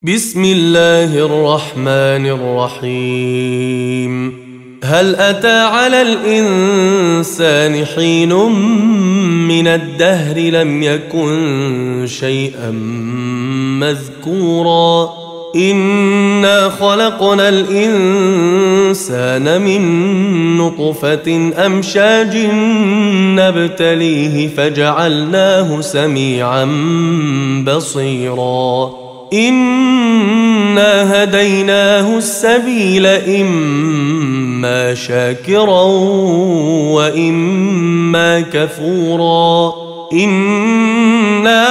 بسم الله الرحمن الرحيم. هل أتى على الإنسان حين من الدهر لم يكن شيئا مذكورا إنا خلقنا الإنسان من نطفة أمشاج نبتليه فجعلناه سميعا بصيرا إنا هديناه السبيل إما شاكرا وإما كفورا إنا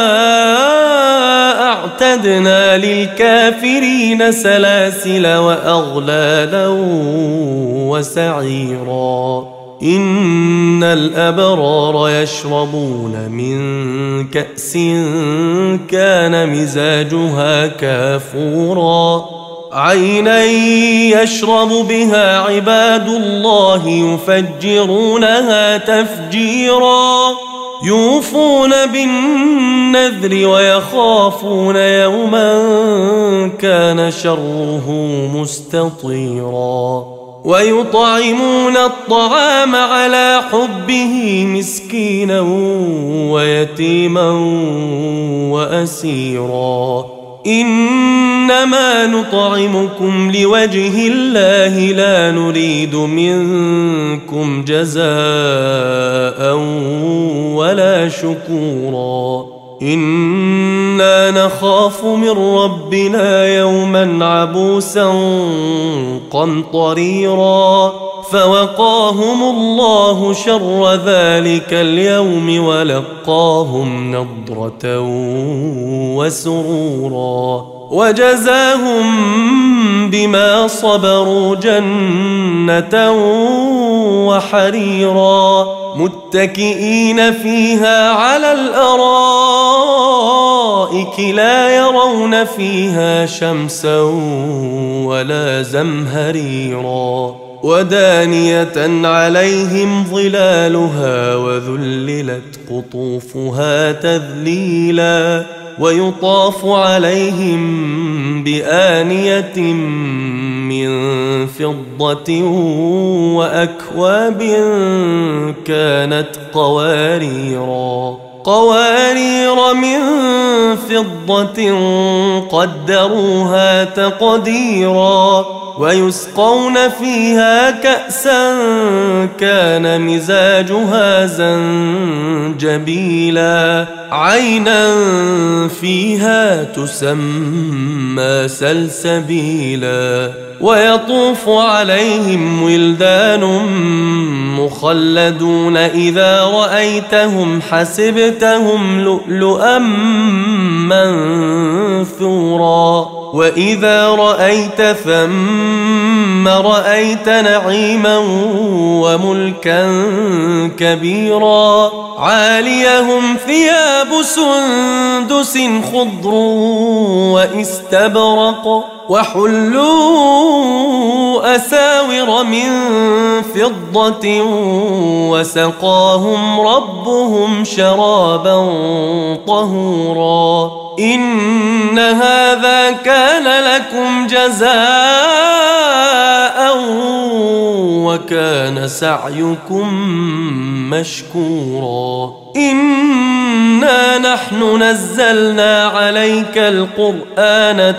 أعتدنا للكافرين سلاسل وأغلالا وسعيرا إن الأبرار يشربون من كأس كان مزاجها كافورا عينا يشرب بها عباد الله يفجرونها تفجيرا يوفون بالنذر ويخافون يوما كان شره مستطيرا ويطعمون الطعام على حبه مسكينا ويتيما وأسيرا إنما نطعمكم لوجه الله لا نريد منكم جزاء ولا شكورا إنا نخاف من ربنا يوما عبوسا قمطريرا فوقاهم الله شر ذلك اليوم ولقاهم نضرة وسرورا وجزاهم بما صبروا جنة وحريرا متكئين فيها على الأرائك لا يرون فيها شمسا ولا زمهريرا ودانية عليهم ظلالها وذللت قطوفها تذليلا ويطاف عليهم بآنية من فضة وأكواب كانت قوارير من فضة قدروها تقديرا ويسقون فيها كأسا كان مزاجها زنجبيلا عينا فيها تسمى سلسبيلا ويطوف عليهم ولدان مخلدون إذا رأيتهم حسبتهم لؤلؤا منثورا وإذا رأيت ثم رأيت نعيما وملكا كبيرا عاليهم ثياب سندس خضر واستبرق وحلوا أساور من فضة وسقاهم ربهم شرابا طهورا إن هذا كان لكم جزاء وكان سعيكم مشكورا إنا نحن نزلنا عليك القرآن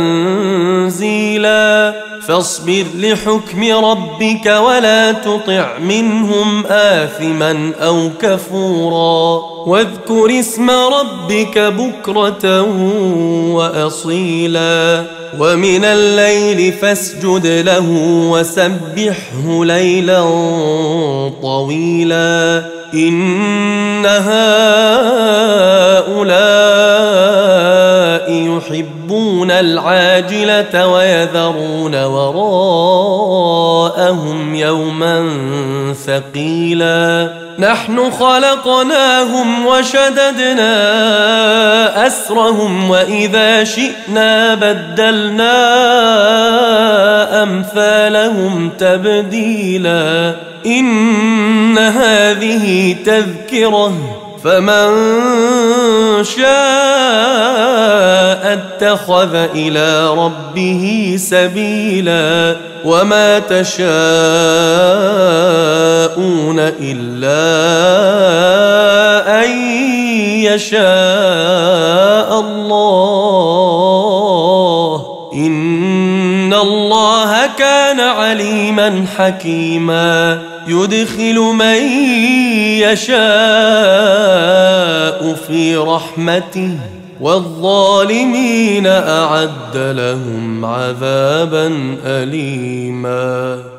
تنزيلا فاصبر لحكم ربك ولا تطع منهم آثما أو كفورا واذكر اسم ربك بكرة وأصيلا ومن الليل فاسجد له وسبحه ليلا طويلا إن هؤلاء يحبون العاجلة ويذرون وراءهم يوما ثقيلا نحن خلقناهم وشددنا أسرهم وإذا شئنا بدلنا أمثالهم تبديلا إن هذه تذكرة فمن شاء اتخذ إلى ربه سبيلا وما تشاءون إلا أن يشاء الله إن الله كان عليما حكيما يدخل من يشاء في رحمته والظالمين أعد لهم عذابا أليما.